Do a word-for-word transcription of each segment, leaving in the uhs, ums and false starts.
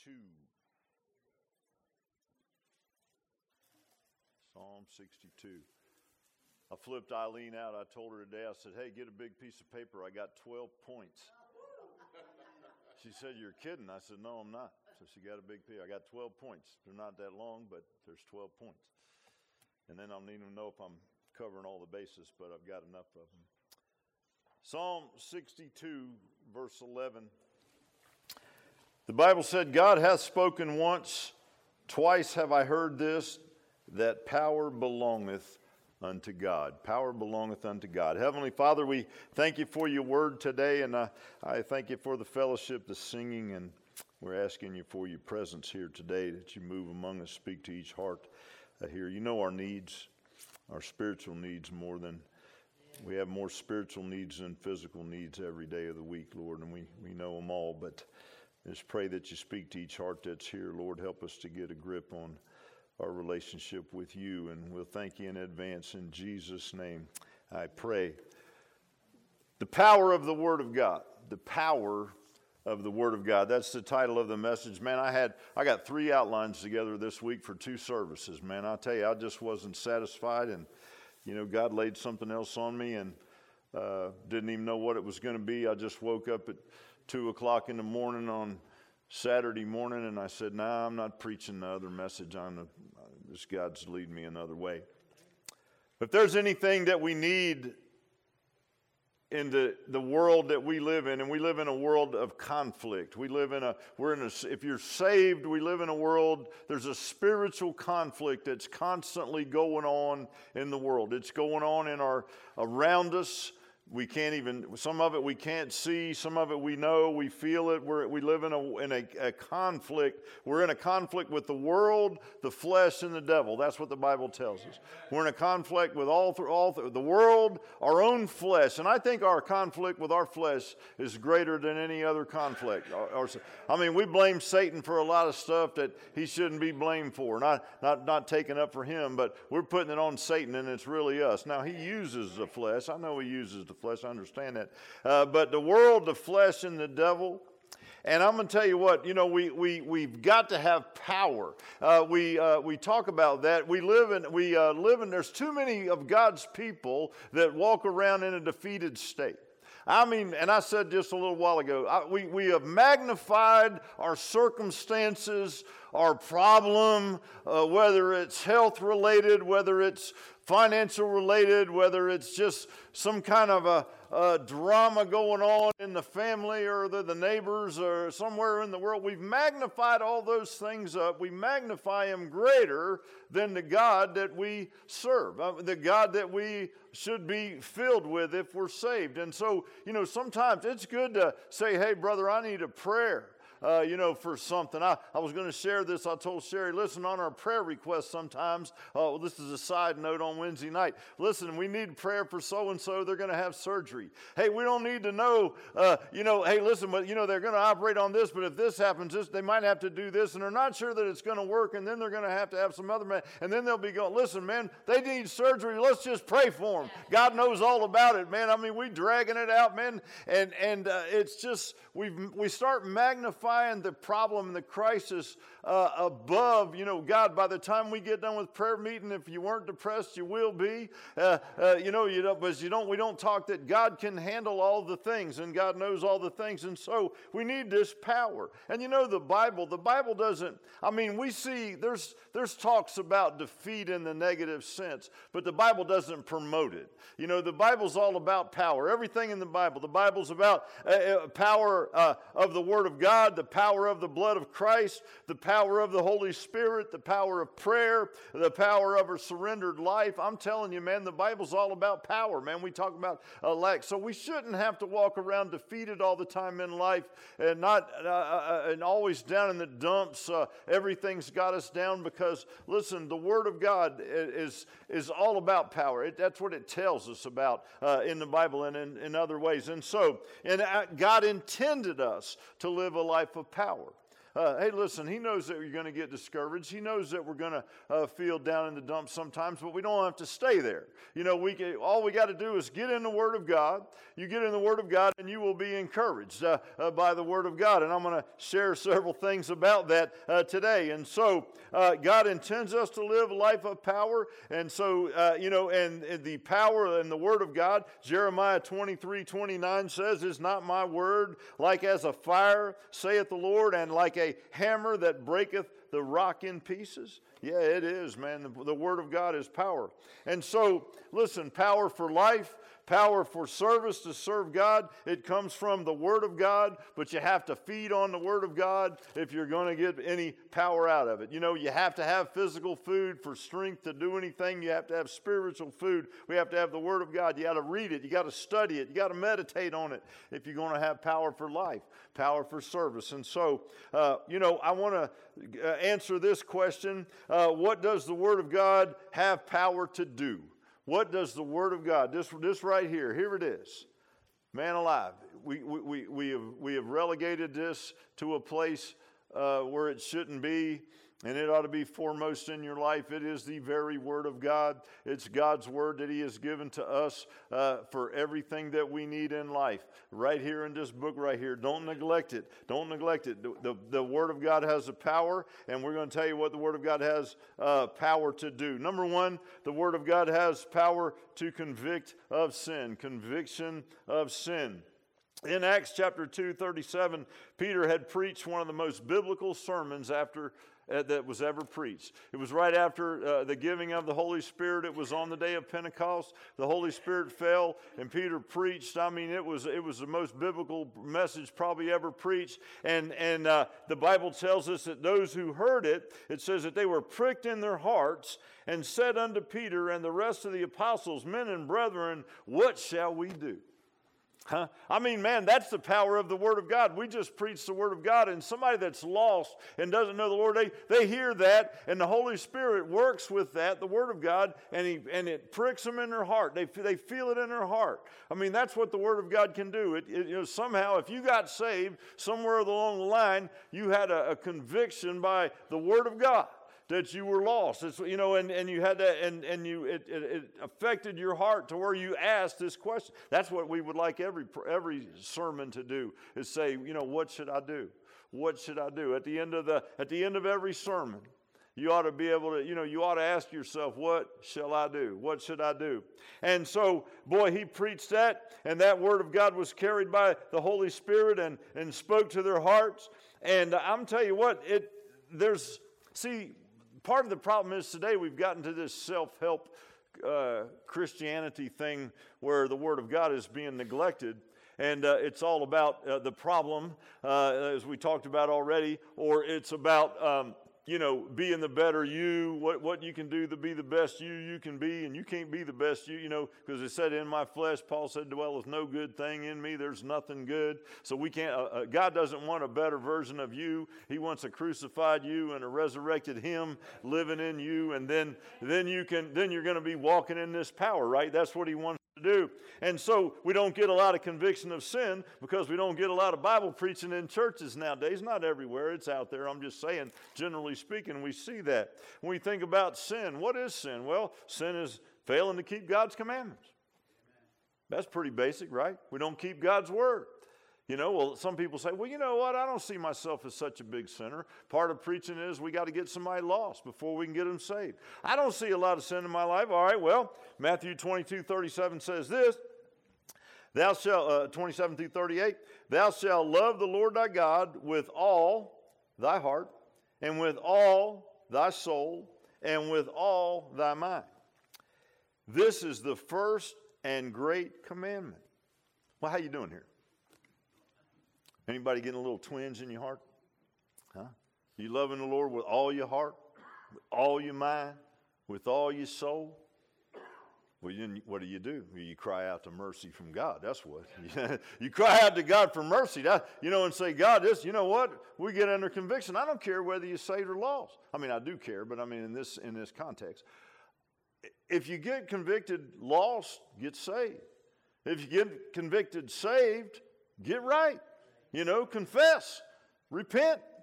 sixty-two. Psalm sixty-two. I flipped Eileen out. I told her today, I said, hey, get a big piece of paper. I got twelve points. She said, you're kidding. I said, no, I'm not. So she got a big piece. I got twelve points. They're not that long, but there's twelve points. And then I'll need to know if I'm covering all the bases, but I've got enough of them. Psalm sixty-two, verse eleven. The Bible said, God hath spoken once, twice have I heard this, that power belongeth unto God. Power belongeth unto God. Heavenly Father, we thank you for your word today, and I, I thank you for the fellowship, the singing, and we're asking you for your presence here today, that you move among us, speak to each heart uh, here. You know our needs, our spiritual needs more than, we have more spiritual needs than physical needs every day of the week, Lord, and we, we know them all, but just pray that you speak to each heart that's here. Lord, help us to get a grip on our relationship with you, and we'll thank you in advance. In Jesus' name, I pray. The power of the Word of God. The power of the Word of God. That's the title of the message. Man, I had I got three outlines together this week for two services. Man, I'll tell you, I just wasn't satisfied, and you know, God laid something else on me, and uh, didn't even know what it was going to be. I just woke up at two o'clock in the morning on Saturday morning, and I said, nah, I'm not preaching the other message. I'm the, this God's leading me another way. If there's anything that we need in the, the world that we live in, and we live in a world of conflict. We live in a, we're in a, if you're saved, we live in a world, there's a spiritual conflict that's constantly going on in the world. It's going on in our, around us. We can't even, some of it we can't see, some of it we know, we feel it. We're, we live in a in a, a conflict. We're in a conflict with the world, the flesh, and the devil. That's what the Bible tells us. We're in a conflict with all through all through the world, our own flesh. And I think our conflict with our flesh is greater than any other conflict. Our, our, I mean, we blame Satan for a lot of stuff that he shouldn't be blamed for. Not, not, not taken up for him, but we're putting it on Satan, and it's really us. Now, he uses the flesh. I know he uses the flesh, I understand that. Uh, but the world, the flesh, and the devil. And I'm going to tell you what, you know, we, we, we've got to have power. Uh, we, uh, we talk about that. We live in, we uh, live in, there's too many of God's people that walk around in a defeated state. I mean, and I said just a little while ago, I, we, we have magnified our circumstances, our problem, uh, whether it's health related, whether it's financial related, whether it's just some kind of a, a drama going on in the family or the, the neighbors or somewhere in the world. We've magnified all those things up. We magnify them greater than the God that we serve, uh, the God that we should be filled with if we're saved. And so, you know, sometimes it's good to say, hey, brother, I need a prayer. Uh, you know, for something. I, I was going to share this. I told Sherry, listen, on our prayer requests sometimes, uh, well, this is a side note on Wednesday night. Listen, we need prayer for so-and-so. They're going to have surgery. Hey, we don't need to know, uh, you know, hey, listen, but, you know, they're going to operate on this, but if this happens, this, they might have to do this, and they're not sure that it's going to work, and then they're going to have to have some other man, and then they'll be going, listen, man, they need surgery. Let's just pray for them. God knows all about it, man. I mean, we dragging it out, man, and, and uh, it's just, we we start magnifying the problem and the crisis uh, above, you know, God. By the time we get done with prayer meeting, if you weren't depressed, you will be. Uh, uh, you know, you don't, but you don't. We don't talk that God can handle all the things, and God knows all the things, and so we need this power. And you know, the Bible, the Bible doesn't. I mean, we see there's there's talks about defeat in the negative sense, but the Bible doesn't promote it. You know, the Bible's all about power. Everything in the Bible, the Bible's about uh, power uh, of the Word of God, the power of the blood of Christ, the power of the Holy Spirit, the power of prayer, the power of a surrendered life. I'm telling you, man, the Bible's all about power, man. We talk about uh, lack. So we shouldn't have to walk around defeated all the time in life and not uh, uh, and always down in the dumps. Uh, everything's got us down because, listen, the Word of God is, is all about power. It, that's what it tells us about uh, in the Bible and in, in other ways. And so, and uh, God intended us to live a life of power. Uh, hey, listen, he knows that you're going to get discouraged. He knows that we're going to uh, feel down in the dumps sometimes, but we don't have to stay there. You know, we can, all we got to do is get in the Word of God. You get in the Word of God, and you will be encouraged uh, uh, by the Word of God. And I'm going to share several things about that uh, today. And so uh, God intends us to live a life of power. And so, uh, you know, and, and the power and the Word of God, Jeremiah twenty-three twenty-nine says, is not my word like as a fire, saith the Lord, and like a hammer that breaketh the rock in pieces? Yeah, it is, man. The, the Word of God is power. And so, listen, power for life, power for service, to serve God, it comes from the Word of God, but you have to feed on the Word of God if you're going to get any power out of it. You know, you have to have physical food for strength to do anything. You have to have spiritual food. We have to have the Word of God. You got to read it. You got to study it. You got to meditate on it if you're going to have power for life, power for service. And so, uh, you know, I want to uh, answer this question. Uh, what does the Word of God have power to do? What does the Word of God, this, this right here, here it is. Man alive, we, we, we, we, have, we have relegated this to a place uh, where it shouldn't be, and it ought to be foremost in your life. It is the very Word of God. It's God's Word that He has given to us uh, for everything that we need in life. Right here in this book right here. Don't neglect it. Don't neglect it. The, the, the Word of God has a power, and we're going to tell you what the Word of God has uh, power to do. Number one, the Word of God has power to convict of sin. Conviction of sin. In Acts chapter two, thirty-seven, Peter had preached one of the most biblical sermons after Uh, that was ever preached. It was right after uh, the giving of the Holy Spirit. It was on the day of Pentecost. The Holy Spirit fell, and Peter preached. I mean, it was it was the most biblical message probably ever preached. And and uh, the Bible tells us that those who heard it, it says that they were pricked in their hearts and said unto Peter and the rest of the apostles, men and brethren, what shall we do? Huh? I mean, man, that's the power of the Word of God. We just preach the Word of God, and somebody that's lost and doesn't know the Lord, they, they hear that, and the Holy Spirit works with that, the Word of God, and he and it pricks them in their heart. They, they feel it in their heart. I mean, that's what the Word of God can do. It, it, you know, somehow, if you got saved, somewhere along the line, you had a, a conviction by the Word of God that you were lost. It's, you know, and, and you had that, and, and you it, it, it affected your heart to where you asked this question. That's what we would like every every sermon to do, is say, you know, what should I do? What should I do? At the end of the at the end of every sermon, you ought to be able to, you know, you ought to ask yourself, what shall I do? What should I do? And so, boy, he preached that, and that Word of God was carried by the Holy Spirit and, and spoke to their hearts. And I'm telling you what, it there's, see, part of the problem is today we've gotten to this self-help uh, Christianity thing where the Word of God is being neglected. And uh, it's all about uh, the problem, uh, as we talked about already, or it's about, um, you know, being the better you, what, what you can do to be the best you you can be, and you can't be the best you, you know, because it said, in my flesh, Paul said, dwelleth no good thing in me, there's nothing good. So we can't, uh, uh, God doesn't want a better version of you. He wants a crucified you and a resurrected Him living in you, and then, then you can, then you're going to be walking in this power, right? That's what He wants to do. And so we don't get a lot of conviction of sin because we don't get a lot of Bible preaching in churches nowadays. Not everywhere, it's out there. I'm just saying, generally speaking, we see that. When we think about sin, what is sin? Well, sin is failing to keep God's commandments. That's pretty basic, right? We don't keep God's word. You know, well, some people say, well, you know what? I don't see myself as such a big sinner. Part of preaching is we got to get somebody lost before we can get them saved. I don't see a lot of sin in my life. All right, well, Matthew twenty-two thirty-seven says this. Thou shalt, uh, twenty-seven through thirty-eight, thou shalt love the Lord thy God with all thy heart, and with all thy soul, and with all thy mind. This is the first and great commandment. Well, how you doing here? Anybody getting a little twinge in your heart? Huh? You loving the Lord with all your heart, with all your mind, with all your soul? Well, you, what do you do? You cry out to mercy from God. That's what. You cry out to God for mercy. That, you know, and say, God, this, you know what? We get under conviction. I don't care whether you're saved or lost. I mean, I do care, but I mean, in this in this context. If you get convicted lost, get saved. If you get convicted saved, get right. You know, confess, repent,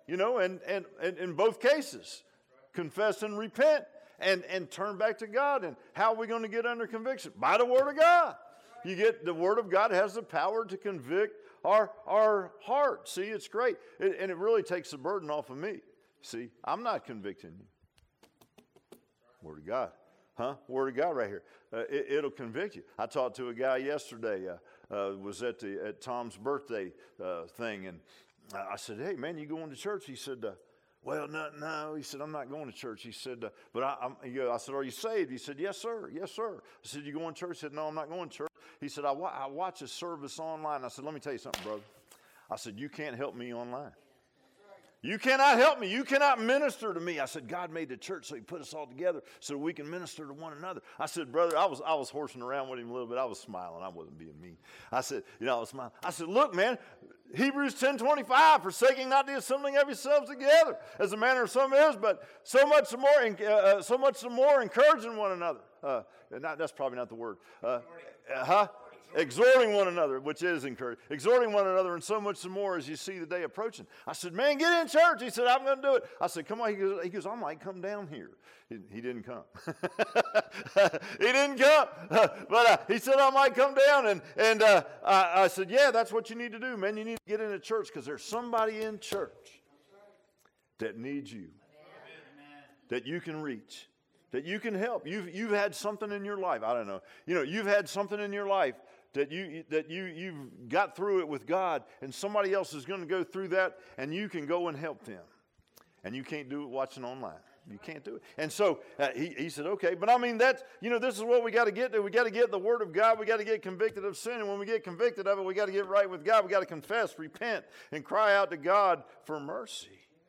you know, and, and, and in both cases, confess and repent and, and turn back to God. And how are we going to get under conviction? By the Word of God. You get the Word of God has the power to convict our, our heart. See, it's great. It, and it really takes the burden off of me. See, I'm not convicting you. Word of God. Huh? Word of God right here. Uh, it, it'll convict you. I talked to a guy yesterday, uh, uh, was at the at Tom's birthday uh, thing, and I said, hey, man, you going to church? He said, uh, well, no, no. He said, I'm not going to church. He said, uh, but I, I'm, you know, I said, are you saved? He said, yes, sir. Yes, sir. I said, you going to church? He said, no, I'm not going to church. He said, I, wa- I watch a service online. I said, let me tell you something, brother. I said, you can't help me online. You cannot help me. You cannot minister to me. I said, God made the church so he put us all together so we can minister to one another. I said, brother, I was I was horsing around with him a little bit. I was smiling. I wasn't being mean. I said, you know, I was smiling. I said, look, man, Hebrews ten twenty-five, forsaking not the assembling of yourselves together, as the manner of some is, but so much the more, uh, so much the more encouraging one another. Uh, not, that's probably not the word. Uh, uh, huh? Exhorting one another, which is encouraging. Exhorting one another, and so much the more as you see the day approaching. I said, man, get in church. He said, I'm going to do it. I said, come on. He goes, he goes I might come down here. He, he didn't come. He didn't come. But uh, he said, I might come down. And, and uh, I, I said, yeah, that's what you need to do, man. You need to get into church because there's somebody in church that needs you, Amen. That you can reach, that you can help. You've, you've had something in your life. I don't know. You know, you've had something in your life that you that you you've got through it with God, and somebody else is going to go through that, and you can go and help them. And you can't do it watching online. You can't do it. And so uh, he, he said, okay, but I mean, that's, you know, this is what we got to get to. We got to get the Word of God. We got to get convicted of sin. And when we get convicted of it, we got to get right with God. We got to confess, repent, and cry out to God for mercy.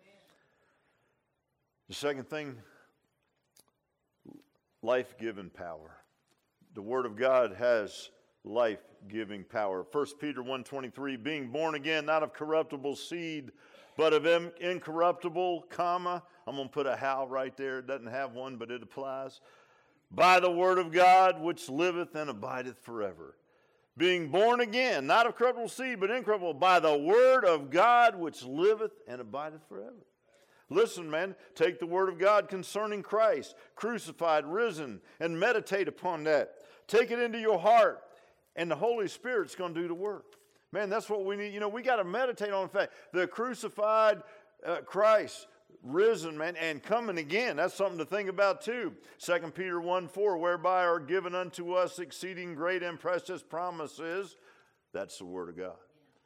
The second thing, life-giving power. The Word of God has life-giving power. First Peter one twenty-three, being born again, not of corruptible seed, but of incorruptible, comma, I'm going to put a how right there. It doesn't have one, but it applies. By the word of God, which liveth and abideth forever. Being born again, not of corruptible seed, but incorruptible, by the word of God, which liveth and abideth forever. Listen, man, take the word of God concerning Christ, crucified, risen, and meditate upon that. Take it into your heart, and the Holy Spirit's going to do the work. Man, that's what we need. You know, we got to meditate on the fact the crucified uh, Christ, risen, man, and coming again. That's something to think about too. Second Peter one four, whereby are given unto us exceeding great and precious promises. That's the word of God.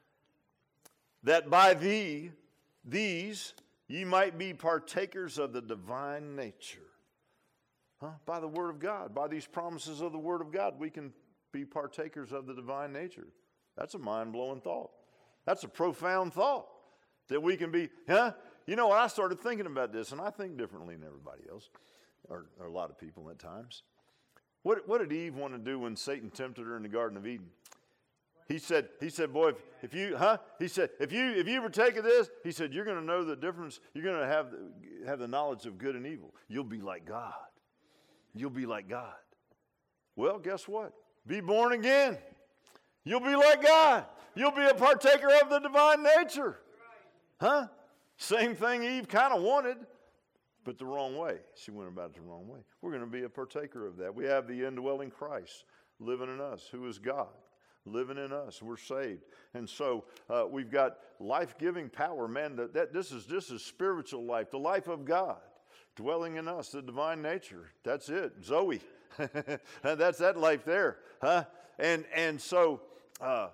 That by thee, these, ye might be partakers of the divine nature. Huh? By the word of God, by these promises of the word of God, we can be partakers of the divine nature. That's a mind-blowing thought. That's a profound thought that we can be, huh? You know, I started thinking about this, and I think differently than everybody else, or, or a lot of people at times. What, what did Eve want to do when Satan tempted her in the Garden of Eden? He said, he said, boy, if, if you, huh? He said, if you if you partake of this, he said, you're going to know the difference. You're going to have the, have the knowledge of good and evil. You'll be like God. You'll be like God. Well, guess what? Be born again. You'll be like God. You'll be a partaker of the divine nature. Huh? Same thing Eve kind of wanted, but the wrong way. She went about it the wrong way. We're going to be a partaker of that. We have the indwelling Christ living in us, who is God, living in us. We're saved. And so uh, we've got life-giving power. Man, that, that this is this is spiritual life, the life of God dwelling in us, the divine nature. That's it. Zoe. That's that life there. Huh? And, and so uh,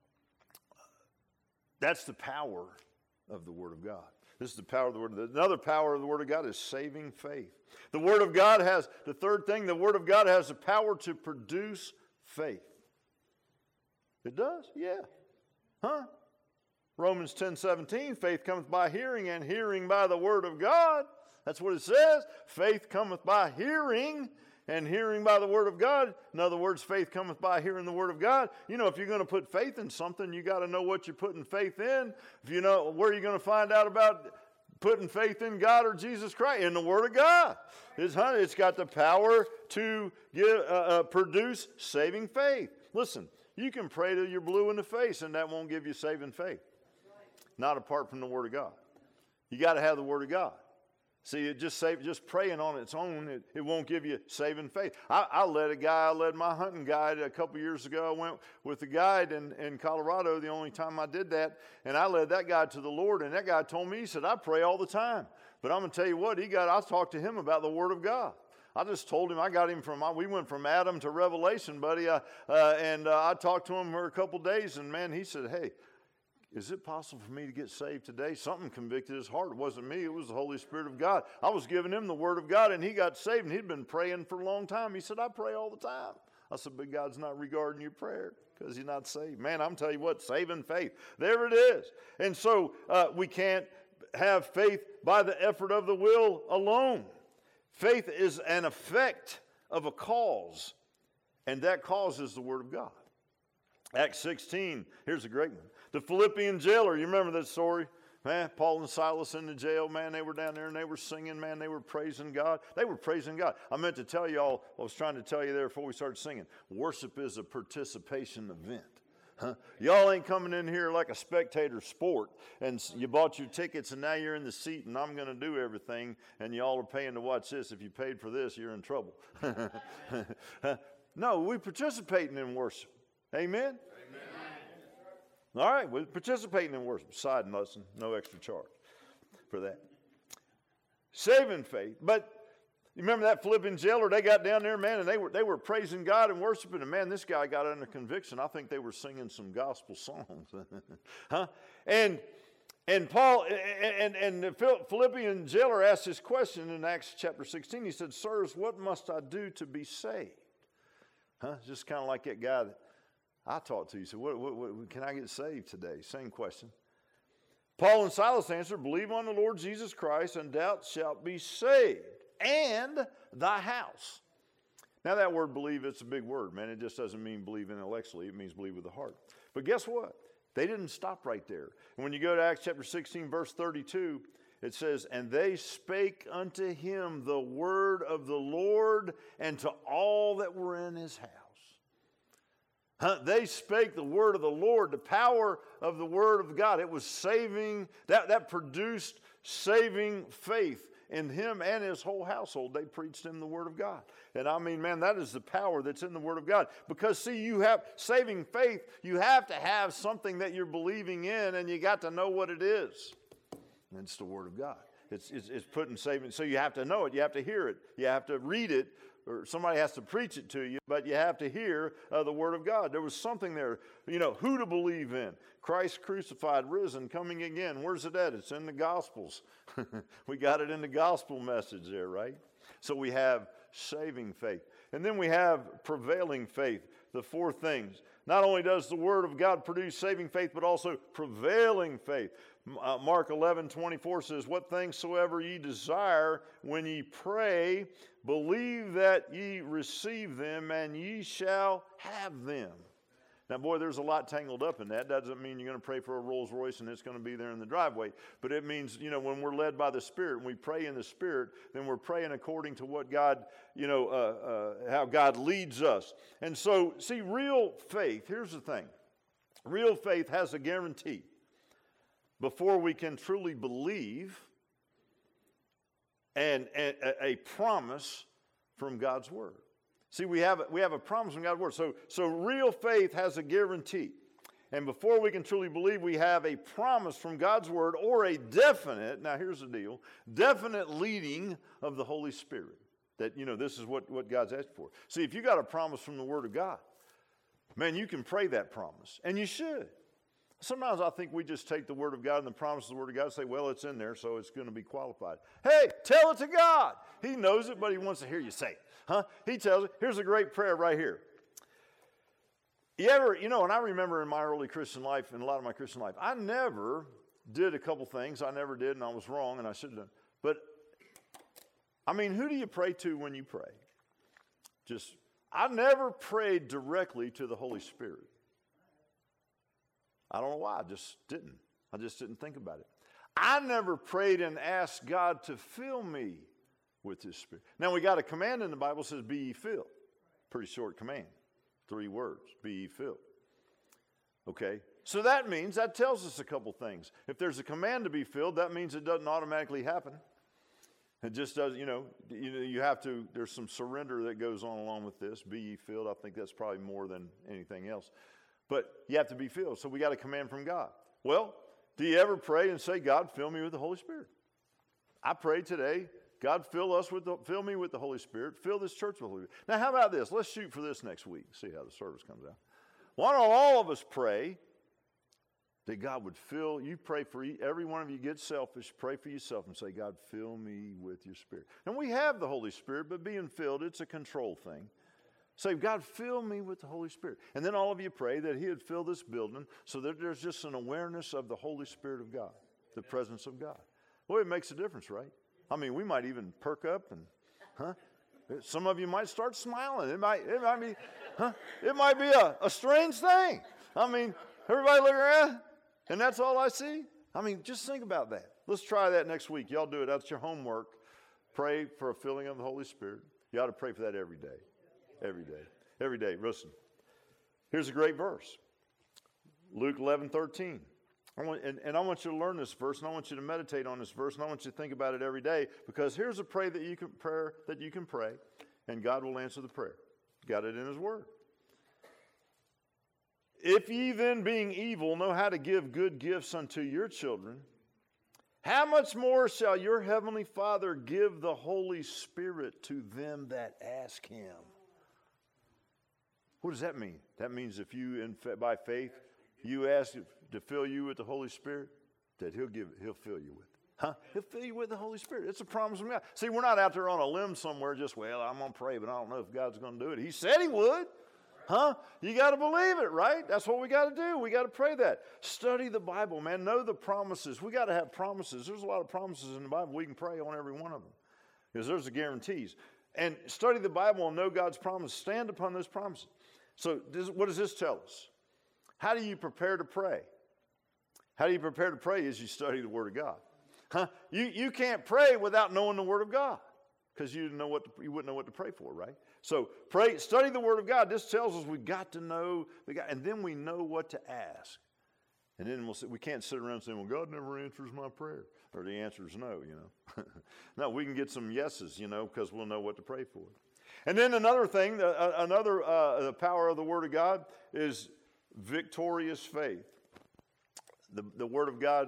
that's the power of the Word of God. This is the power of the Word of God. Another power of the Word of God is saving faith. The Word of God has, the third thing, the Word of God has the power to produce faith. It does? Yeah. Huh? Romans ten seventeen, faith cometh by hearing, and hearing by the Word of God. That's what it says. Faith cometh by hearing, and hearing by the Word of God. In other words, faith cometh by hearing the Word of God. You know, if you're going to put faith in something, you got to know what you're putting faith in. If you know, where are you going to find out about putting faith in God or Jesus Christ? In the Word of God. It's, it's got the power to give, uh, uh, produce saving faith. Listen, you can pray till you're blue in the face, and that won't give you saving faith. Not apart from the Word of God. You got to have the Word of God. See, it just save, just praying on its own, it, it won't give you saving faith. I, I led a guy, I led my hunting guide a couple years ago. I went with a guide in, in Colorado, the only time I did that, and I led that guy to the Lord, and that guy told me, he said, I pray all the time. But I'm going to tell you what, he got. I talked to him about the Word of God. I just told him, I got him from, we went from Adam to Revelation, buddy, uh, uh, and uh, I talked to him for a couple days, and man, he said, hey, is it possible for me to get saved today? Something convicted his heart. It wasn't me. It was the Holy Spirit of God. I was giving him the Word of God, and he got saved, and he'd been praying for a long time. He said, I pray all the time. I said, but God's not regarding your prayer because you're not saved. Man, I'm telling you what, saving faith. There it is. And so uh, we can't have faith by the effort of the will alone. Faith is an effect of a cause, and that cause is the Word of God. Acts sixteen, here's a great one. The Philippian jailer, you remember that story? Man, Paul and Silas in the jail, man, they were down there and they were singing, man, they were praising God. They were praising God. I meant to tell y'all, I was trying to tell you there before we started singing, worship is a participation event. Huh? Y'all ain't coming in here like a spectator sport and you bought your tickets and now you're in the seat and I'm going to do everything and y'all are paying to watch this. If you paid for this, you're in trouble. No, we're participating in worship. Amen? All right, we're participating in worship. Side lesson, no extra charge for that. Saving faith. But you remember that Philippian jailer, they got down there, man, and they were they were praising God and worshiping. And man, this guy got under conviction. I think they were singing some gospel songs. huh? And and Paul and, and the Philippian jailer asked this question in Acts chapter sixteen. He said, sirs, what must I do to be saved? Huh? Just kind of like that guy that I talked to you. So, what, what, what, can I get saved today? Same question. Paul and Silas answered, believe on the Lord Jesus Christ, and thou shalt be saved, and thy house. Now, that word believe, it's a big word, man. It just doesn't mean believe intellectually. It means believe with the heart. But guess what? They didn't stop right there. And when you go to Acts chapter sixteen, verse thirty-two, it says, and they spake unto him the word of the Lord, and to all that were in his house. Huh? They spake the word of the Lord, the power of the word of God. It was saving, that, that produced saving faith in him and his whole household. They preached him the word of God. And I mean, man, that is the power that's in the word of God. Because see, you have saving faith, you have to have something that you're believing in, and you got to know what it is. And it's the word of God. It's, it's, it's putting saving, so you have to know it, you have to hear it, you have to read it, or somebody has to preach it to you, but you have to hear uh, the word of God. There was something there, you know, who to believe in. Christ crucified, risen, coming again. Where's it at? It's in the Gospels. We got it in the gospel message there, right? So we have saving faith. And then we have prevailing faith, the four things. Not only does the word of God produce saving faith, but also prevailing faith. Uh, Mark eleven twenty-four says, what things soever ye desire when ye pray, believe that ye receive them, and ye shall have them. Now, boy, there's a lot tangled up in that. That doesn't mean you're going to pray for a Rolls Royce and it's going to be there in the driveway. But it means, you know, when we're led by the Spirit, when we pray in the Spirit, then we're praying according to what God, you know, uh, uh, how God leads us. And so, see, real faith, here's the thing. Real faith has a guarantee. Before we can truly believe, and, and a, a promise from God's Word. See, we have, we have a promise from God's Word. So, so real faith has a guarantee. And before we can truly believe, we have a promise from God's Word, or a definite, now here's the deal, definite leading of the Holy Spirit. That, you know, this is what, what God's asked for. See, if you got a promise from the Word of God, man, you can pray that promise. And you should. Sometimes I think we just take the Word of God and the promise of the Word of God and say, well, it's in there, so it's going to be qualified. Hey, tell it to God. He knows it, but he wants to hear you say it. Huh? He tells it. Here's a great prayer right here. You ever, you know, and I remember in my early Christian life, and a lot of my Christian life, I never did a couple things I never did, and I was wrong, and I should have done. But, I mean, who do you pray to when you pray? Just, I never prayed directly to the Holy Spirit. I don't know why, I just didn't. I just didn't think about it. I never prayed and asked God to fill me with His Spirit. Now, we got a command in the Bible that says, be ye filled. Pretty short command. Three words, be ye filled. Okay? So that means, that tells us a couple things. If there's a command to be filled, that means it doesn't automatically happen. It just does, you know, you know, you have to, there's some surrender that goes on along with this. Be ye filled. I think that's probably more than anything else. But you have to be filled. So we got a command from God. Well, do you ever pray and say, God, fill me with the Holy Spirit? I pray today, God, fill us with the, fill me with the Holy Spirit. Fill this church with the Holy Spirit. Now, how about this? Let's shoot for this next week. See how the service comes out. Why don't all of us pray that God would fill, you pray for, every one of you get selfish, pray for yourself and say, God, fill me with your Spirit. And we have the Holy Spirit, but being filled, it's a control thing. Say, God, fill me with the Holy Spirit. And then all of you pray that he would fill this building so that there's just an awareness of the Holy Spirit of God, the presence of God. Well, it makes a difference, right? I mean, we might even perk up and, huh? Some of you might start smiling. It might, it might be, huh? It might be a, a strange thing. I mean, everybody look around. And that's all I see? I mean, just think about that. Let's try that next week. Y'all do it. That's your homework. Pray for a filling of the Holy Spirit. You ought to pray for that every day. Every day. Every day. Listen. Here's a great verse. Luke eleven thirteen. I want, and, and I want you to learn this verse, and I want you to meditate on this verse, and I want you to think about it every day, because here's a prayer that you can prayer that you can pray, and God will answer the prayer. Got it in his word. If ye then, being evil, know how to give good gifts unto your children, how much more shall your heavenly Father give the Holy Spirit to them that ask him? What does that mean? That means if you, in, by faith, you ask to fill you with the Holy Spirit, that he'll give, he'll fill you with it. Huh? He'll fill you with the Holy Spirit. It's a promise from God. See, we're not out there on a limb somewhere just, well, I'm going to pray, but I don't know if God's going to do it. He said he would. Huh? You got to believe it, right? That's what we got to do. We got to pray that. Study the Bible, man. Know the promises. We got to have promises. There's a lot of promises in the Bible. We can pray on every one of them because there's the guarantees. And study the Bible and know God's promises. Stand upon those promises. So this, what does this tell us? How do you prepare to pray? How do you prepare to pray is you study the Word of God. Huh? You, you can't pray without knowing the Word of God because you, know what to, you wouldn't know what to pray for, right? So pray, study the Word of God. This tells us we've got to know the God, and then we know what to ask. And then we'll, we can't sit around saying, well, God never answers my prayer. Or the answer is no, you know. No, we can get some yeses, you know, because we'll know what to pray for. And then another thing, uh, another uh, the power of the Word of God is victorious faith. The, the Word of God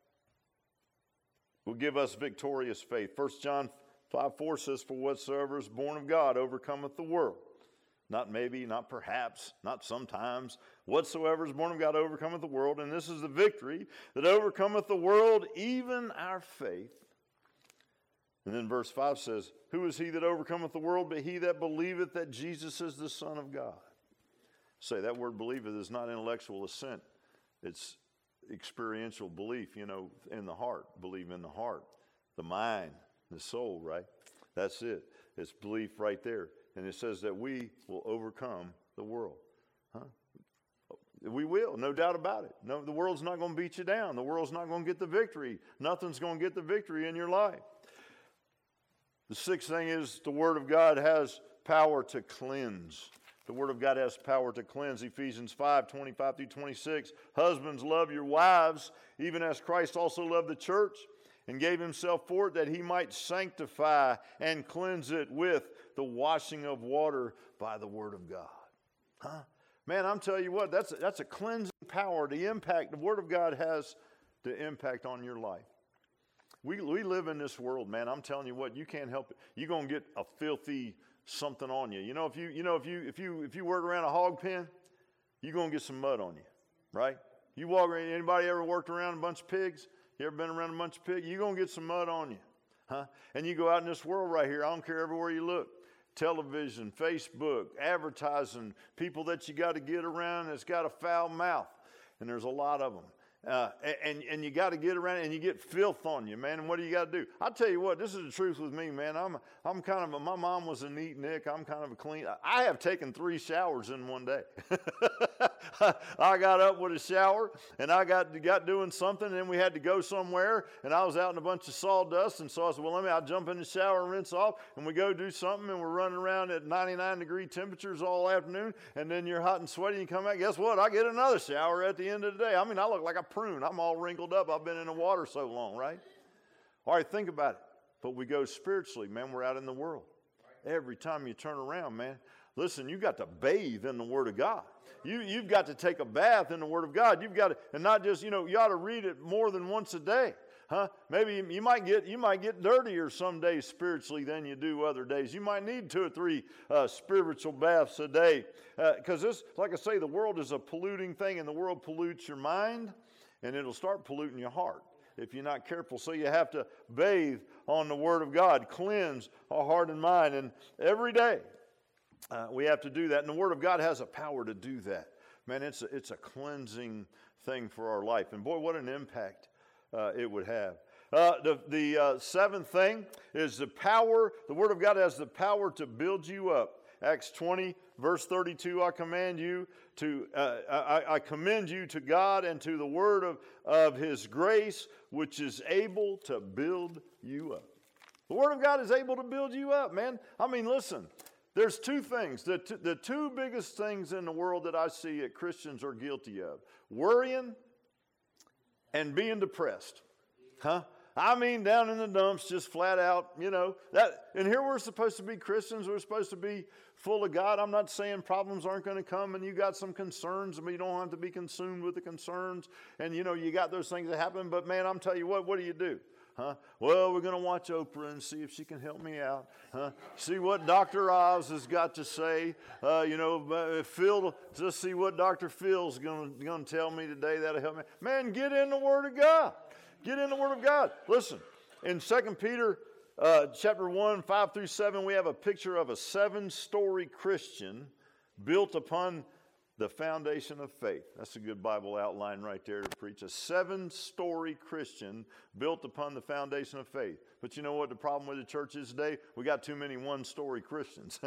will give us victorious faith. First John five four says, for whatsoever is born of God overcometh the world. Not maybe, not perhaps, not sometimes. Whatsoever is born of God overcometh the world. And this is the victory that overcometh the world, even our faith. And then verse five says, who is he that overcometh the world but he that believeth that Jesus is the Son of God? Say, that word believeth is not intellectual assent. It's experiential belief, you know, in the heart. Believe in the heart, the mind, the soul, right? That's it. It's belief right there. And it says that we will overcome the world. Huh? We will, no doubt about it. No, the world's not going to beat you down. The world's not going to get the victory. Nothing's going to get the victory in your life. The sixth thing is the Word of God has power to cleanse. The Word of God has power to cleanse. Ephesians five, twenty-five through twenty-six. Husbands, love your wives, even as Christ also loved the church and gave himself for it, that he might sanctify and cleanse it with the washing of water by the Word of God. Huh? Man, I'm telling you what, that's a, that's a cleansing power, the impact the Word of God has to impact on your life. We, we live in this world, man. I'm telling you what, you can't help it. You're going to get a filthy something on you. You know, if you, you know, if you, if you, if you work around a hog pen, you're going to get some mud on you, right? You walk around, anybody ever worked around a bunch of pigs? You ever been around a bunch of pigs? You're going to get some mud on you, huh? And you go out in this world right here, I don't care everywhere you look. Television, Facebook, advertising, people that you got to get around that's got a foul mouth. And there's a lot of them. Uh, and, and you got to get around and you get filth on you, man. And what do you got to do? I'll tell you what, this is the truth with me, man. I'm I'm kind of, a, my mom was a neat Nick. I'm kind of a clean. I have taken three showers in one day. I got up with a shower and I got, got doing something and then we had to go somewhere and I was out in a bunch of sawdust. And so I said, well, let me, I'll jump in the shower and rinse off. And we go do something and we're running around at ninety-nine degree temperatures all afternoon. And then you're hot and sweaty and you come out. Guess what? I get another shower at the end of the day. I mean, I look like a prune. I'm all wrinkled up. I've been in the water so long, right? All right, think about it. But we go spiritually, man. We're out in the world. Every time you turn around, man, listen, you got to bathe in the Word of God. You, you've got to take a bath in the Word of God. You've got to, and not just, you know, you ought to read it more than once a day. Huh? Maybe you might get you might get dirtier some days spiritually than you do other days. You might need two or three uh, spiritual baths a day. Because uh, this, like I say, the world is a polluting thing, and the world pollutes your mind, and it'll start polluting your heart if you're not careful. So you have to bathe on the Word of God, cleanse our heart and mind. And every day uh, we have to do that. And the Word of God has a power to do that. Man, it's a, it's a cleansing thing for our life. And boy, what an impact uh, it would have. Uh, the the uh, seventh thing is the power. The Word of God has the power to build you up. Acts twenty, verse thirty-two, I command you to, uh, I, I commend you to God and to the word of, of His grace, which is able to build you up. The Word of God is able to build you up, man. I mean, listen, there's two things. The, t- the two biggest things in the world that I see that Christians are guilty of: worrying and being depressed. Huh? I mean, down in the dumps, just flat out, you know. That. And here we're supposed to be Christians. We're supposed to be full of God. I'm not saying problems aren't going to come and you got some concerns, but you don't have to be consumed with the concerns. And, you know, you got those things that happen. But, man, I'm telling you what, what do you do? Huh? Well, we're going to watch Oprah and see if she can help me out. Huh? See what Doctor Oz has got to say. Uh, you know, Phil, just see what Doctor Phil's going to tell me today. That'll help me. Man, get in the Word of God. Get in the Word of God. Listen, in Second Peter uh, chapter one, five through seven, we have a picture of a seven-story Christian built upon the foundation of faith. That's a good Bible outline right there to preach. A seven-story Christian built upon the foundation of faith. But you know what the problem with the church is today? We got too many one-story Christians.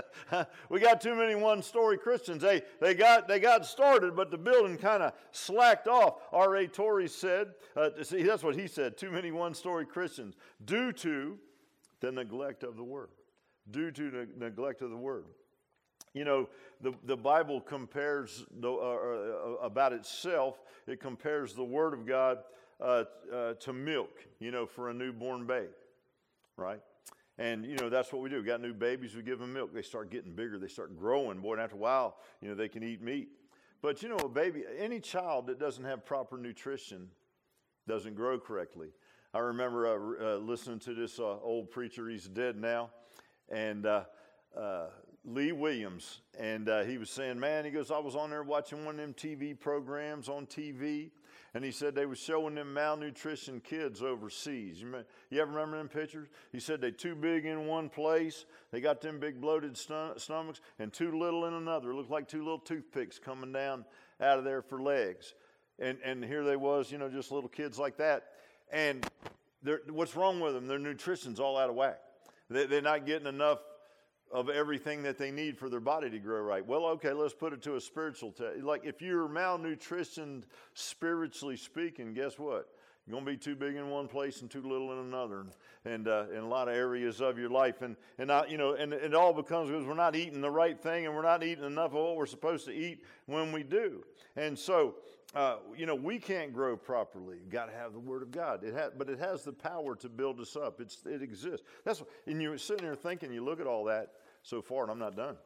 We got too many one-story Christians. They, they, got, they got started, but the building kind of slacked off. R A Torrey said, uh, see, that's what he said, too many one-story Christians, due to the neglect of the Word. Due to the neglect of the Word. You know, the, the Bible compares the, uh, uh, about itself, it compares the Word of God uh, uh, to milk, you know, for a newborn babe, right? And, you know, that's what we do. We got new babies, we give them milk. They start getting bigger, they start growing. Boy, and after a while, you know, they can eat meat. But, you know, a baby, any child that doesn't have proper nutrition doesn't grow correctly. I remember uh, uh, listening to this uh, old preacher, he's dead now, and uh, uh, Lee Williams, and uh, he was saying, man, he goes, I was on there watching one of them T V programs on T V, and he said they was showing them malnutrition kids overseas. You, remember, you ever remember them pictures? He said they too big in one place, they got them big bloated stom- stomachs, and too little in another. It looked like two little toothpicks coming down out of there for legs. And and here they was, you know, just little kids like that. And what's wrong with them? Their nutrition's all out of whack. They, they're not getting enough of everything that they need for their body to grow right. Well, okay, let's put it to a spiritual test. Like if you're malnutritioned, spiritually speaking, guess what? You're going to be too big in one place and too little in another, and uh, in a lot of areas of your life. And and I, you know, and it all becomes because we're not eating the right thing, and we're not eating enough of what we're supposed to eat when we do. And so, uh, you know, we can't grow properly. You've got to have the Word of God. It has, but it has the power to build us up. It's it exists. That's what, and you're sitting there thinking. You look at all that so far, and I'm not done.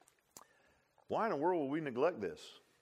Why in the world would we neglect this?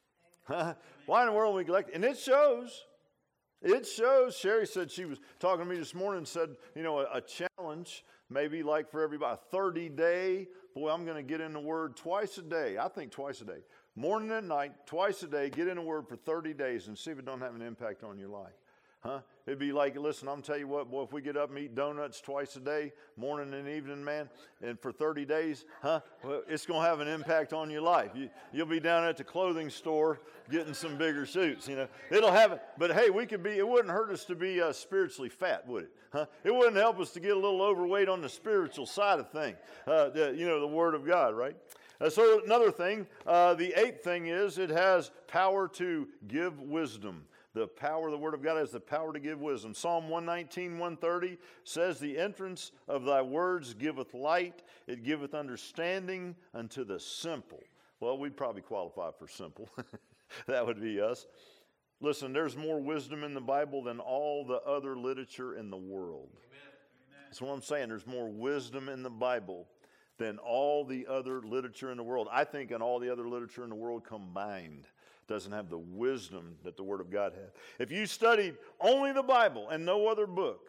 Why in the world would we neglect it? And it shows. It shows. Sherry said she was talking to me this morning and said, you know, a, a challenge, maybe like for everybody, a thirty-day, boy, I'm going to get in the Word twice a day. I think twice a day. Morning and night, twice a day, get in the Word for thirty days and see if it don't have an impact on your life. Huh? It'd be like, listen, I'm tell you what, boy, if we get up and eat donuts twice a day, morning and evening, man, and for thirty days, huh? Well, it's going to have an impact on your life. You, you'll be down at the clothing store getting some bigger suits, you know. It'll have it. But hey, we could be, it wouldn't hurt us to be uh, spiritually fat, would it? Huh? It wouldn't help us to get a little overweight on the spiritual side of things. Uh, the, you know, the Word of God, right? Uh, so another thing, uh, the eighth thing is it has power to give wisdom. The power of the Word of God has the power to give wisdom. Psalm one nineteen, one thirty says, the entrance of thy words giveth light, it giveth understanding unto the simple. Well, we'd probably qualify for simple. That would be us. Listen, there's more wisdom in the Bible than all the other literature in the world. Amen. That's what I'm saying. There's more wisdom in the Bible than all the other literature in the world. I think in all the other literature in the world combined doesn't have the wisdom that the Word of God has. If you studied only the Bible and no other book,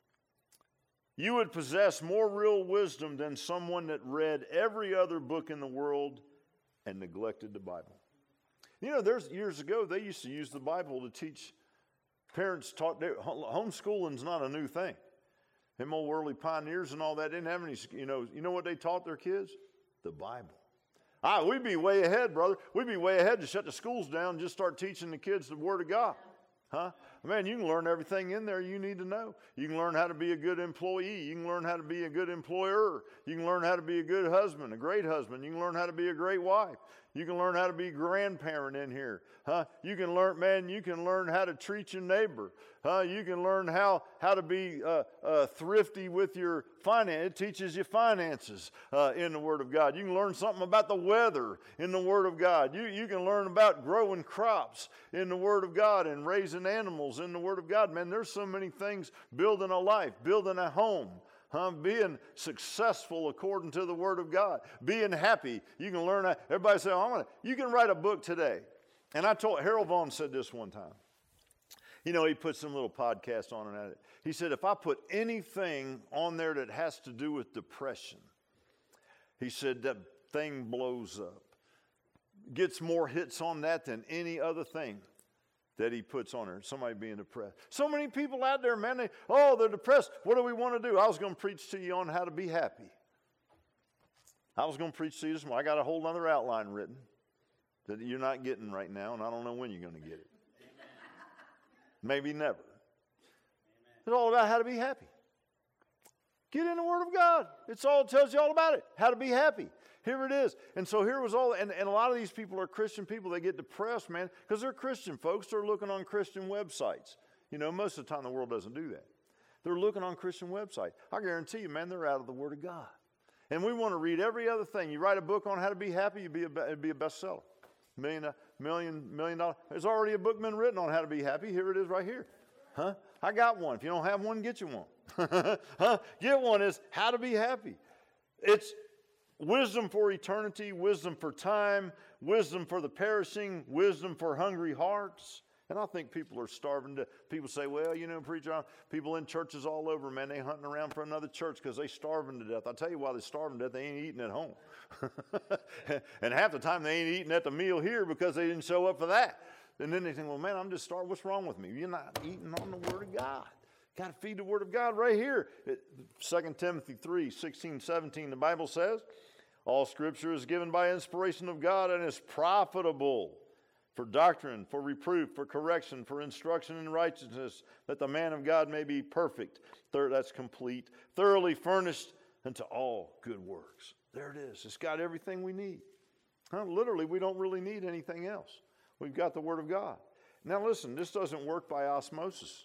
you would possess more real wisdom than someone that read every other book in the world and neglected the Bible. You know, there's years ago, they used to use the Bible to teach parents taught, homeschooling's not a new thing. Them old early pioneers and all that didn't have any, you know, you know what they taught their kids? The Bible. Ah, we'd be way ahead, brother. We'd be way ahead to shut the schools down and just start teaching the kids the Word of God. Huh? Man, you can learn everything in there you need to know. You can learn how to be a good employee. You can learn how to be a good employer. You can learn how to be a good husband, a great husband. You can learn how to be a great wife. You can learn how to be a grandparent in here. Huh? You can learn, man, you can learn how to treat your neighbor. Huh? You can learn how, how to be uh, uh, thrifty with your finance. It teaches you finances uh, in the Word of God. You can learn something about the weather in the Word of God. You, you can learn about growing crops in the Word of God and raising animals in the Word of God. Man, there's so many things, building a life, building a home. Huh? Being successful according to the Word of God. Being happy. You can learn that. Everybody say, oh, I'm gonna, you can write a book today. And I told, Harold Vaughn said this one time. You know, he put some little podcast on and at it. He said, if I put anything on there that has to do with depression, he said that thing blows up. Gets more hits on that than any other thing that he puts on her. Somebody being depressed. So many people out there, man, they, oh, they're depressed. What do we want to do? I was going to preach to you on how to be happy. I was going to preach to you this morning. I got a whole other outline written that you're not getting right now, and I don't know when you're going to get it. Maybe never. Amen. It's all about how to be happy. Get in the Word of God. It's all, it tells you all about it. How to be happy. Here it is. And so here was all, and, and a lot of these people are Christian people. They get depressed, man, because they're Christian folks. They're looking on Christian websites. You know, most of the time the world doesn't do that. They're looking on Christian websites. I guarantee you, man, they're out of the Word of God. And we want to read every other thing. You write a book on how to be happy, you'd be a, it'd be a bestseller. Million, uh, million, million dollar. There's already a book been written on how to be happy. Here it is right here. Huh? I got one. If you don't have one, get you one. Huh? Get one. Is how to be happy. It's wisdom for eternity, wisdom for time, wisdom for the perishing, wisdom for hungry hearts. And I think people are starving to, people say, well, you know, preacher, people in churches all over, man, they hunting around for another church because they starving to death. I'll tell you why they're starving to death. They ain't eating at home. And half the time they ain't eating at the meal here because they didn't show up for that. And then they think, well, man, I'm just starving. What's wrong with me? You're not eating on the Word of God. Got to feed the Word of God right here. It, Second Timothy three, sixteen, seventeen, the Bible says, all Scripture is given by inspiration of God and is profitable for doctrine, for reproof, for correction, for instruction in righteousness, that the man of God may be perfect. Third, that's complete. Thoroughly furnished unto all good works. There it is. It's got everything we need. Huh? Literally, we don't really need anything else. We've got the Word of God. Now listen, this doesn't work by osmosis.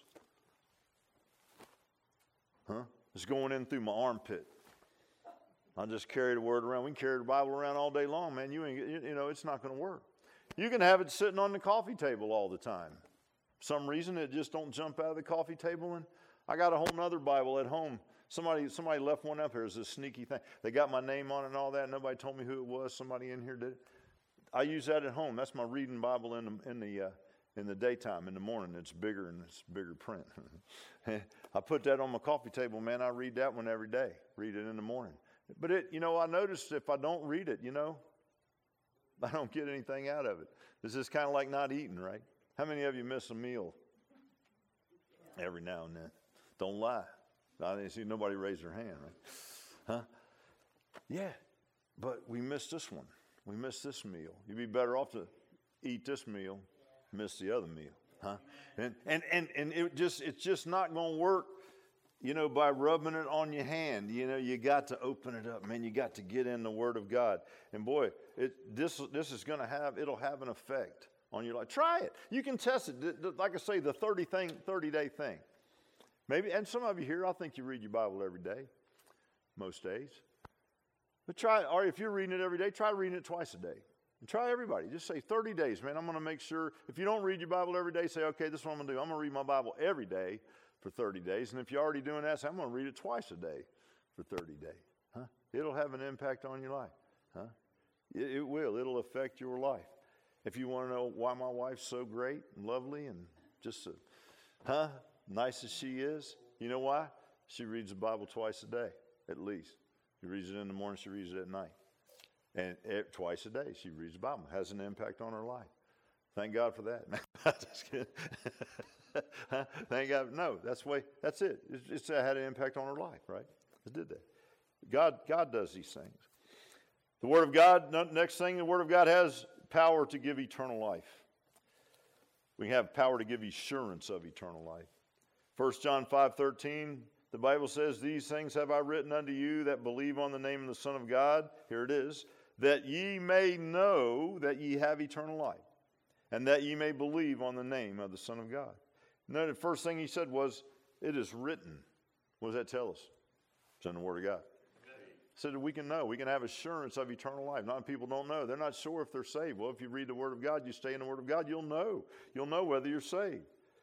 Huh? It's going in through my armpit. I just carry the Word around. We can carry the Bible around all day long, man. You ain't, you know, it's not going to work. You can have it sitting on the coffee table all the time. For some reason, it just don't jump out of the coffee table. And I got a whole nother Bible at home. Somebody somebody left one up here as a sneaky thing. They got my name on it and all that. Nobody told me who it was. Somebody in here did it. I use that at home. That's my reading Bible in the in the uh, in the daytime. In the morning, it's bigger and it's bigger print. I put that on my coffee table, man. I read that one every day. Read it in the morning. But it, you know, I noticed if I don't read it, you know, I don't get anything out of it. It's just kind of like not eating, right? How many of you miss a meal? Every now and then. Don't lie. I didn't see nobody raise their hand, right? Huh? Yeah, but we missed this one. We missed this meal. You'd be better off to eat this meal, miss the other meal, huh? And and and and it just it's just not going to work, you know, by rubbing it on your hand. You know, you got to open it up, man. You got to get in the Word of God. And boy, it this this is going to have it'll have an effect on your life. Try it. You can test it. Like I say, the thirty thing, thirty day thing. Maybe, and some of you here, I think you read your Bible every day, most days. But try, or if you're reading it every day, try reading it twice a day. And try everybody. Just say thirty days, man. I'm going to make sure. If you don't read your Bible every day, say, okay, this is what I'm going to do. I'm going to read my Bible every day for thirty days. And if you're already doing that, say, I'm going to read it twice a day for thirty days. Huh? It'll have an impact on your life. Huh? It, it will. It'll affect your life. If you want to know why my wife's so great and lovely and just, a, huh, nice as she is, you know why? She reads the Bible twice a day, at least. She reads it in the morning, she reads it at night. And it, twice a day, she reads the Bible. It has an impact on her life. Thank God for that. Just kidding. Thank God. No, that's the way, that's it. It's, it's had an impact on her life, right? It did that. God, God does these things. The Word of God, next thing, the Word of God has power to give eternal life. We have power to give assurance of eternal life. First John five thirteen, the Bible says, these things have I written unto you that believe on the name of the Son of God. Here it is. That ye may know that ye have eternal life, and that ye may believe on the name of the Son of God. And then the first thing he said was, it is written. What does that tell us? It's in the Word of God. So that we can know. We can have assurance of eternal life. Not people don't know. They're not sure if they're saved. Well, if you read the Word of God, you stay in the Word of God, you'll know. You'll know whether you're saved.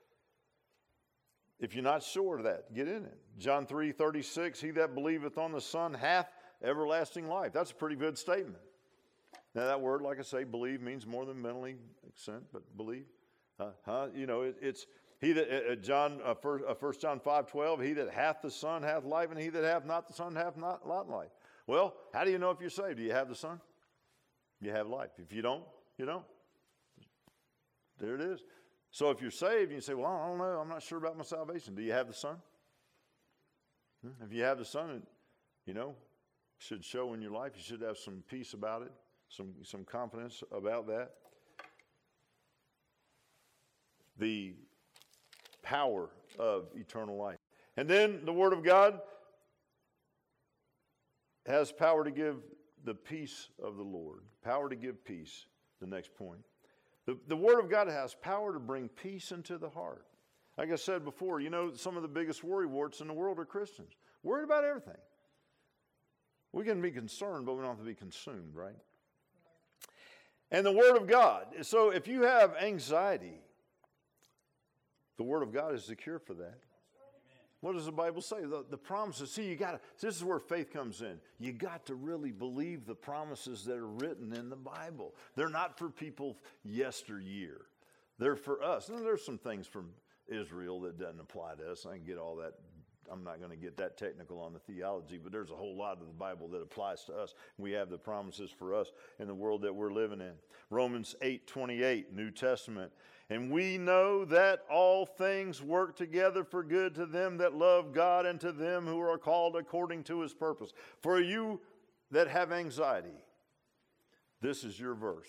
If you're not sure of that, get in it. John three thirty-six, he that believeth on the Son hath everlasting life. That's a pretty good statement. Now that word, like I say, believe means more than mentally assent, but believe. Uh, huh? You know, it, it's he that uh, John uh, first, uh, First John five twelve. He that hath the Son hath life, and he that hath not the Son hath not, not life. Well, how do you know if you're saved? Do you have the Son? You have life. If you don't, you don't. There it is. So if you're saved, and you say, well, I don't know, I'm not sure about my salvation. Do you have the Son? Hmm? If you have the Son, it, you know, should show in your life. You should have some peace about it, some, some confidence about that. The power of eternal life. And then the Word of God has power to give the peace of the Lord. Power to give peace, the next point. The, the Word of God has power to bring peace into the heart. Like I said before, you know, some of the biggest worry warts in the world are Christians. Worried about everything. We can be concerned, but we don't have to be consumed, right? And the Word of God. So if you have anxiety, the Word of God is the cure for that. What does the Bible say? The, the promises. See, you got to, this is where faith comes in. You got to really believe the promises that are written in the Bible. They're not for people yesteryear. They're for us. And there's some things from Israel that doesn't apply to us. I can get all that. I'm not going to get that technical on the theology, but there's a whole lot of the Bible that applies to us. We have the promises for us in the world that we're living in. Romans eight twenty-eight, New Testament. And we know that all things work together for good to them that love God and to them who are called according to his purpose. For you that have anxiety, this is your verse.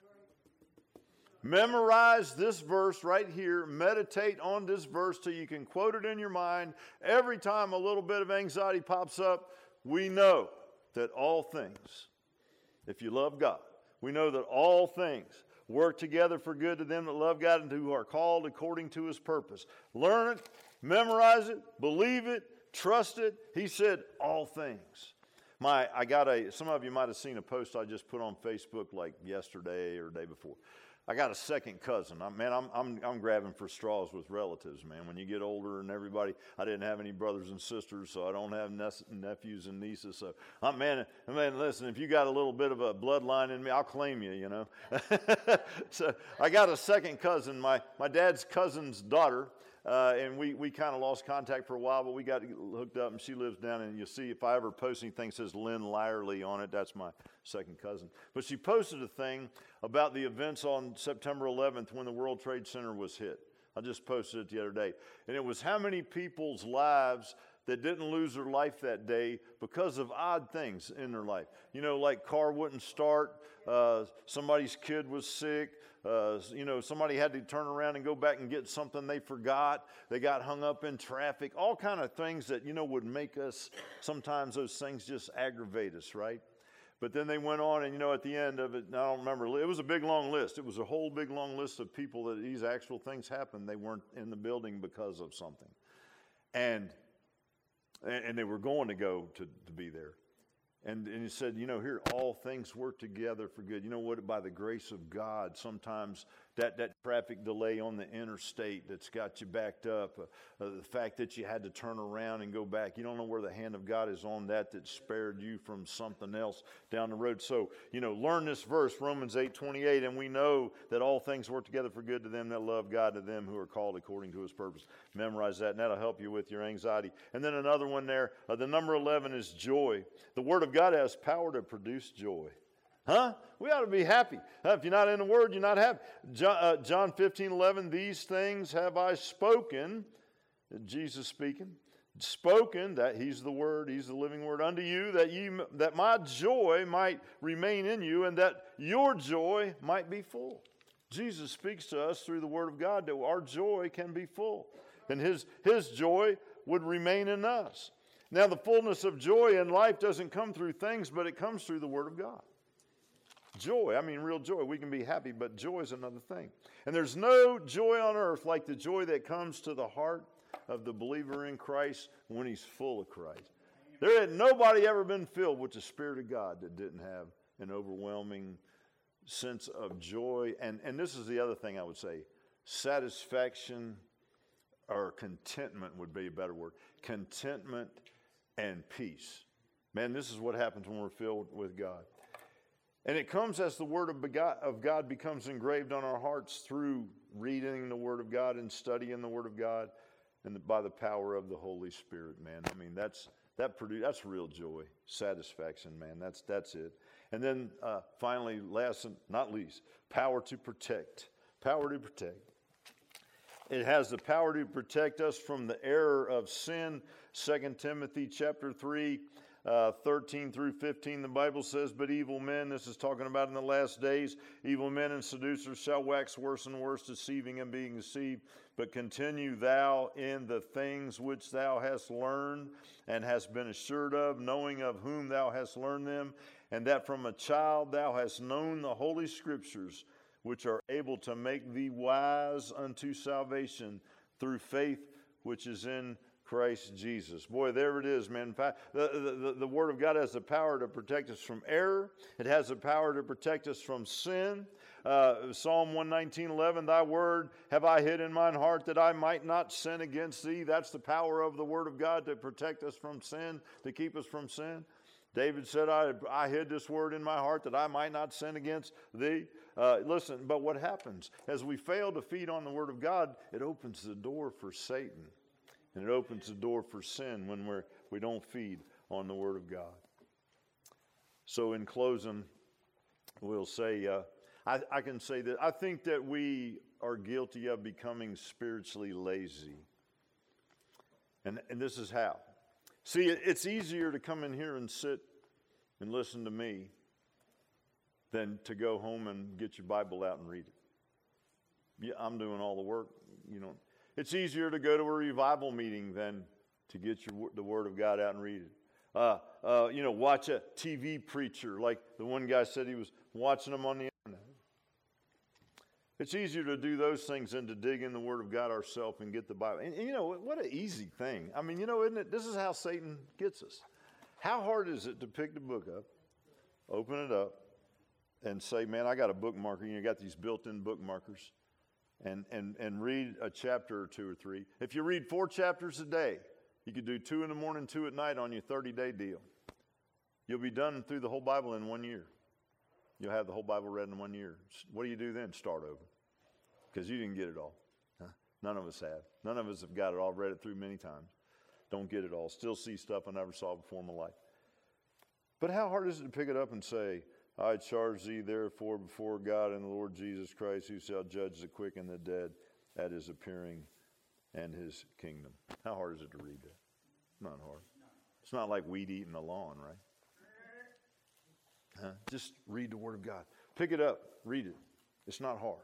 Memorize this verse right here. Meditate on this verse till you can quote it in your mind. Every time a little bit of anxiety pops up, we know that all things, if you love God, we know that all things work together for good to them that love God and who are called according to his purpose. Learn it, memorize it, believe it, trust it. He said all things. My, I got a, some of you might have seen a post I just put on Facebook like yesterday or the day before. I got a second cousin. I, man, I'm, I'm, I'm grabbing for straws with relatives, man. When you get older and everybody, I didn't have any brothers and sisters, so I don't have nephews and nieces. So, I'm, man, man, listen, if you got a little bit of a bloodline in me, I'll claim you, you know. So I got a second cousin, my, my dad's cousin's daughter. Uh, and we, we kind of lost contact for a while, but we got hooked up, and she lives down, and you'll see if I ever post anything that says Lynn Lyerly on it, that's my second cousin. But she posted a thing about the events on September eleventh when the World Trade Center was hit. I just posted it the other day. And it was how many people's lives that didn't lose their life that day because of odd things in their life. You know, like car wouldn't start, uh, somebody's kid was sick, uh, you know, somebody had to turn around and go back and get something they forgot. They got hung up in traffic, all kind of things that, you know, would make us, sometimes those things just aggravate us, right? But then they went on, and, you know, at the end of it, I don't remember, it was a big, long list. It was a whole big, long list of people that these actual things happened. They weren't in the building because of something. And and they were going to go to, to be there. And, and he said, you know, here, all things work together for good. You know what? By the grace of God, sometimes that, that traffic delay on the interstate that's got you backed up, uh, uh, the fact that you had to turn around and go back, you don't know where the hand of God is on that that spared you from something else down the road. So, you know, learn this verse, Romans eight twenty-eight, and we know that all things work together for good to them that love God, to them who are called according to his purpose. Memorize that, and that'll help you with your anxiety. And then another one there, uh, the number eleven is joy. The Word of God has power to produce joy. Huh? We ought to be happy. Uh, if you're not in the Word, you're not happy. John, uh, John fifteen eleven, these things have I spoken, Jesus speaking, spoken, that he's the Word, he's the living Word, unto you, that you, that my joy might remain in you, and that your joy might be full. Jesus speaks to us through the Word of God that our joy can be full, and his, his joy would remain in us. Now, the fullness of joy in life doesn't come through things, but it comes through the Word of God. Joy, I mean real joy. We can be happy, but joy is another thing. And there's no joy on earth like the joy that comes to the heart of the believer in Christ when he's full of Christ. There had nobody ever been filled with the Spirit of God that didn't have an overwhelming sense of joy. And, and this is the other thing I would say. Satisfaction or contentment would be a better word. Contentment and peace. Man, this is what happens when we're filled with God. And it comes as the Word of God becomes engraved on our hearts through reading the Word of God and studying the Word of God, and by the power of the Holy Spirit, man. I mean, that's that produce, that's real joy, satisfaction, man. That's that's it. And then uh, finally, last and not least, power to protect. Power to protect. It has the power to protect us from the error of sin. Second Timothy chapter three. Uh, thirteen through fifteen, the Bible says, but evil men, this is talking about in the last days, evil men and seducers shall wax worse and worse, deceiving and being deceived. But continue thou in the things which thou hast learned and hast been assured of, knowing of whom thou hast learned them, and that from a child thou hast known the holy scriptures, which are able to make thee wise unto salvation through faith which is in Christ Jesus. Boy, there it is, man. The, the, the Word of God has the power to protect us from error. It has the power to protect us from sin. Uh, Psalm one nineteen, eleven, thy word have I hid in mine heart that I might not sin against thee. That's the power of the Word of God to protect us from sin, to keep us from sin. David said, I, I hid this word in my heart that I might not sin against thee. Uh, listen, but what happens? As we fail to feed on the Word of God, it opens the door for Satan. And it opens the door for sin when we're, we don't feed on the Word of God. So in closing, we'll say, uh, I, I can say that I think that we are guilty of becoming spiritually lazy. And, and this is how. See, it, it's easier to come in here and sit and listen to me than to go home and get your Bible out and read it. Yeah, I'm doing all the work, you know. It's easier to go to a revival meeting than to get your, the Word of God out and read it. Uh, uh, you know, watch a T V preacher like the one guy said he was watching them on the internet. It's easier to do those things than to dig in the Word of God ourselves and get the Bible. And, and you know, what an easy thing. I mean, you know, isn't it? This is how Satan gets us. How hard is it to pick the book up, open it up, and say, man, I got a bookmarker. You know, you got these built-in bookmarkers. And, and, and read a chapter or two or three. If you read four chapters a day, you could do two in the morning, two at night on your thirty-day deal. You'll be done through the whole Bible in one year. You'll have the whole Bible read in one year. What do you do then? Start over. Because you didn't get it all. Huh? None of us have. None of us have got it all, read it through many times. Don't get it all. Still see stuff I never saw before in my life. But how hard is it to pick it up and say, I charge thee therefore before God and the Lord Jesus Christ, who shall judge the quick and the dead, at his appearing and his kingdom. How hard is it to read that? Not hard. It's not like weed eating the lawn, right? Huh? Just read the Word of God. Pick it up. Read it. It's not hard.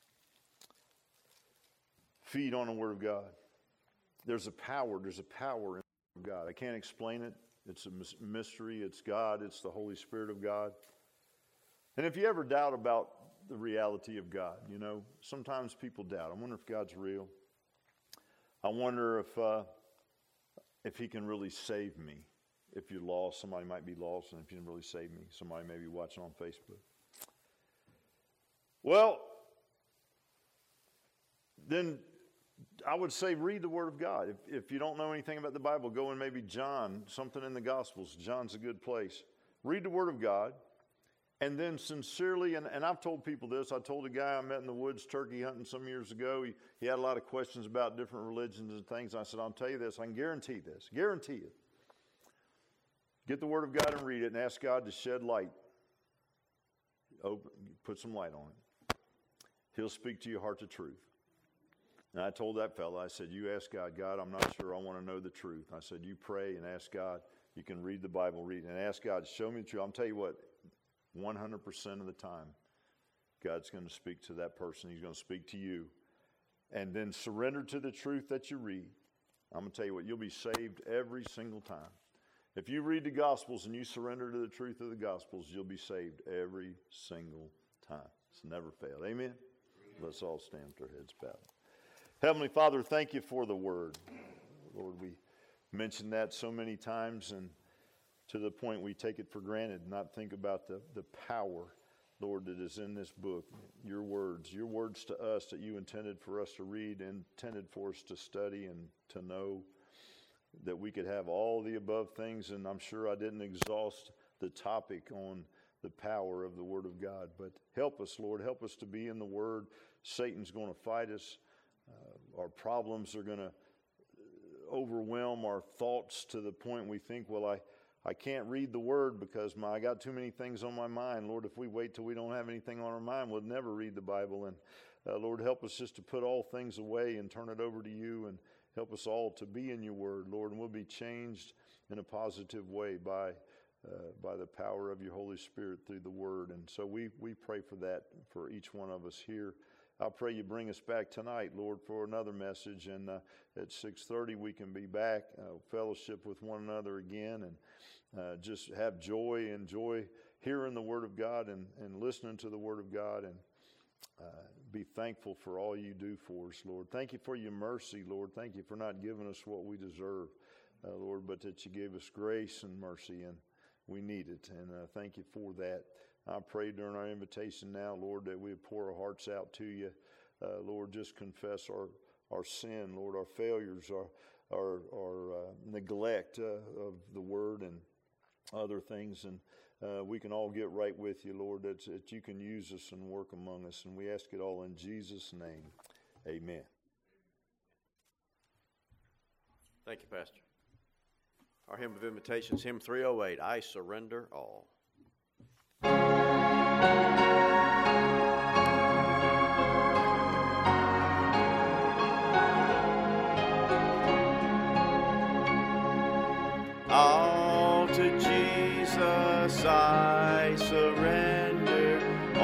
Feed on the Word of God. There's a power. There's a power in the Word of God. I can't explain it. It's a mystery. It's God. It's the Holy Spirit of God. And if you ever doubt about the reality of God, you know, sometimes people doubt. I wonder if God's real. I wonder if uh, if He can really save me. If you're lost, somebody might be lost, and if you can really save me, somebody may be watching on Facebook. Well, then I would say read the Word of God. If, if you don't know anything about the Bible, go in maybe John, something in the Gospels. John's a good place. Read the Word of God, and then sincerely, and, and I've told people this. I told a guy I met in the woods turkey hunting some years ago. He, he had a lot of questions about different religions and things. I said, I'll tell you this. I can guarantee this. Guarantee it. Get the Word of God and read it and ask God to shed light. Open, put some light on it. He'll speak to your heart the truth. And I told that fellow, I said, you ask God, God, I'm not sure I want to know the truth. I said, you pray and ask God. You can read the Bible, read it, and ask God to show me the truth. I'll tell you what, one hundred percent of the time, God's going to speak to that person. He's going to speak to you. And then surrender to the truth that you read. I'm going to tell you what, you'll be saved every single time. If you read the Gospels and you surrender to the truth of the Gospels, you'll be saved every single time. It's never failed. Amen? Let's all stand with our heads bowed. Heavenly Father, thank you for the Word. Lord, we mentioned that so many times, and to the point we take it for granted, not think about the, the power, Lord, that is in this book. Your words, your words to us that you intended for us to read, intended for us to study and to know, that we could have all the above things. And I'm sure I didn't exhaust the topic on the power of the Word of God. But help us, Lord. Help us to be in the Word. Satan's going to fight us. Uh, our problems are going to overwhelm our thoughts to the point we think, well, I, I can't read the Word because my, I got too many things on my mind. Lord, if we wait till we don't have anything on our mind, we'll never read the Bible. And uh, Lord, help us just to put all things away and turn it over to you, and help us all to be in your Word, Lord, and we'll be changed in a positive way by uh, by the power of your Holy Spirit through the Word. And so we, we pray for that for each one of us here. I pray you bring us back tonight, Lord, for another message. And uh, at six thirty we can be back, uh, fellowship with one another again, and uh, just have joy, enjoy hearing the Word of God and, and listening to the Word of God, and Uh, be thankful for all you do for us, Lord. Thank you for your mercy, Lord. Thank you for not giving us what we deserve, uh, Lord, but that you gave us grace and mercy, and we need it. And uh, thank you for that. I pray during our invitation now, Lord, that we pour our hearts out to you. Uh, Lord, just confess our, our sin, Lord, our failures, our, our, our uh, neglect uh, of the Word and other things, and Uh, we can all get right with you, Lord, that, that you can use us and work among us. And we ask it all in Jesus' name. Amen. Thank you, Pastor. Our hymn of invitation is hymn three oh eight, I Surrender All.